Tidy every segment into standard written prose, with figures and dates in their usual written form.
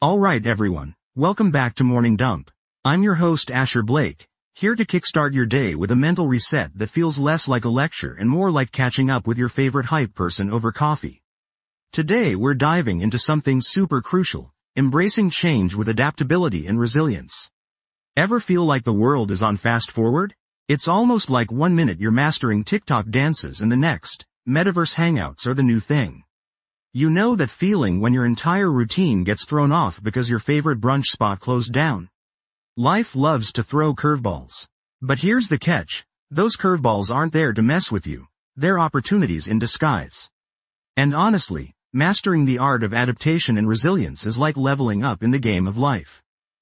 Alright everyone, welcome back to Morning Dump. I'm your host Asher Blake, here to kickstart your day with a mental reset that feels less like a lecture and more like catching up with your favorite hype person over coffee. Today we're diving into something super crucial, embracing change with adaptability and resilience. Ever feel like the world is on fast forward? It's almost like 1 minute you're mastering TikTok dances and the next, metaverse hangouts are the new thing. You know that feeling when your entire routine gets thrown off because your favorite brunch spot closed down? Life loves to throw curveballs. But here's the catch, those curveballs aren't there to mess with you, they're opportunities in disguise. And honestly, mastering the art of adaptation and resilience is like leveling up in the game of life.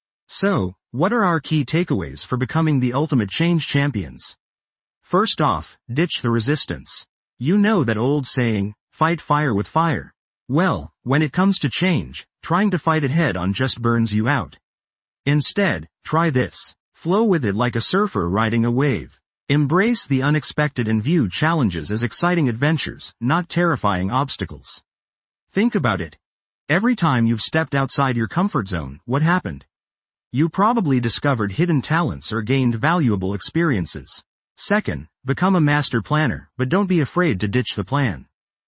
So, what are our key takeaways for becoming the ultimate change champions? First off, ditch the resistance. You know that old saying, fight fire with fire. Well, when it comes to change, trying to fight it head on just burns you out. Instead, try this. Flow with it like a surfer riding a wave. Embrace the unexpected and view challenges as exciting adventures, not terrifying obstacles. Think about it. Every time you've stepped outside your comfort zone, what happened? You probably discovered hidden talents or gained valuable experiences. Second, become a master planner, but don't be afraid to ditch the plan.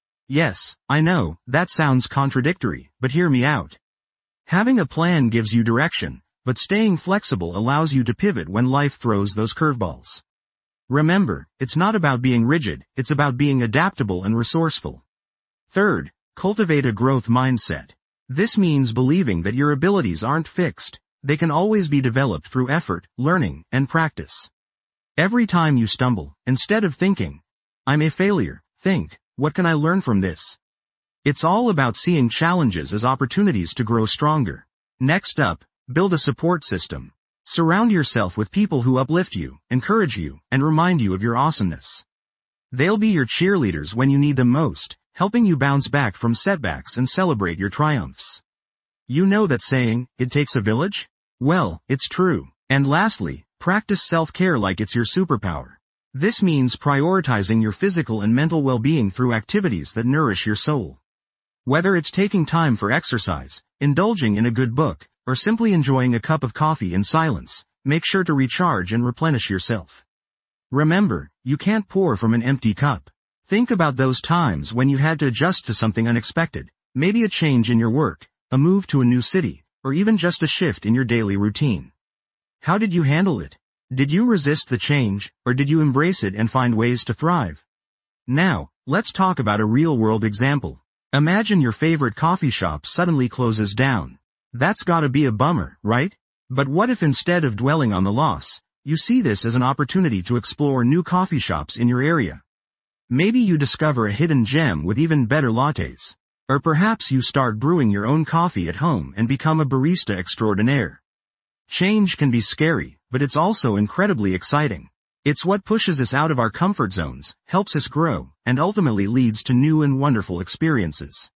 Yes, I know, that sounds contradictory, but hear me out. Having a plan gives you direction, but staying flexible allows you to pivot when life throws those curveballs. Remember, it's not about being rigid, it's about being adaptable and resourceful. Third, cultivate a growth mindset. This means believing that your abilities aren't fixed, they can always be developed through effort, learning, and practice. Every time you stumble, instead of thinking, I'm a failure, think, what can I learn from this? It's all about seeing challenges as opportunities to grow stronger. Next up, build a support system. Surround yourself with people who uplift you, encourage you, and remind you of your awesomeness. They'll be your cheerleaders when you need them most, helping you bounce back from setbacks and celebrate your triumphs. You know that saying, it takes a village? Well, it's true. And lastly, practice self-care like it's your superpower. This means prioritizing your physical and mental well-being through activities that nourish your soul. Whether it's taking time for exercise, indulging in a good book, or simply enjoying a cup of coffee in silence, make sure to recharge and replenish yourself. Remember, you can't pour from an empty cup. Think about those times when you had to adjust to something unexpected, maybe a change in your work, a move to a new city, or even just a shift in your daily routine. How did you handle it? Did you resist the change, or did you embrace it and find ways to thrive? Now, let's talk about a real-world example. Imagine your favorite coffee shop suddenly closes down. That's gotta be a bummer, right? But what if instead of dwelling on the loss, you see this as an opportunity to explore new coffee shops in your area? Maybe you discover a hidden gem with even better lattes. Or perhaps you start brewing your own coffee at home and become a barista extraordinaire. Change can be scary, but it's also incredibly exciting. It's what pushes us out of our comfort zones, helps us grow, and ultimately leads to new and wonderful experiences.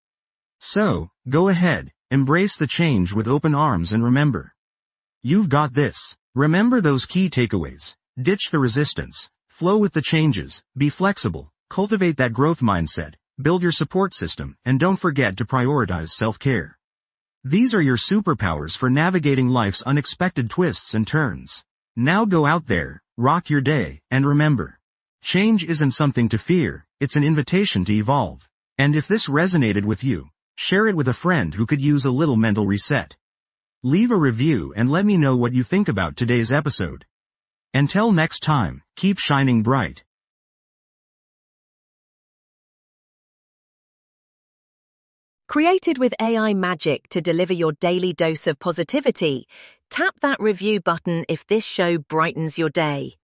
So, go ahead, embrace the change with open arms and remember, you've got this. Remember those key takeaways. Ditch the resistance, flow with the changes, be flexible, cultivate that growth mindset, build your support system, and don't forget to prioritize self-care. These are your superpowers for navigating life's unexpected twists and turns. Now go out there, rock your day, and remember, change isn't something to fear, it's an invitation to evolve. And if this resonated with you, share it with a friend who could use a little mental reset. Leave a review and let me know what you think about today's episode. Until next time, keep shining bright. Created with AI magic to deliver your daily dose of positivity, tap that review button if this show brightens your day.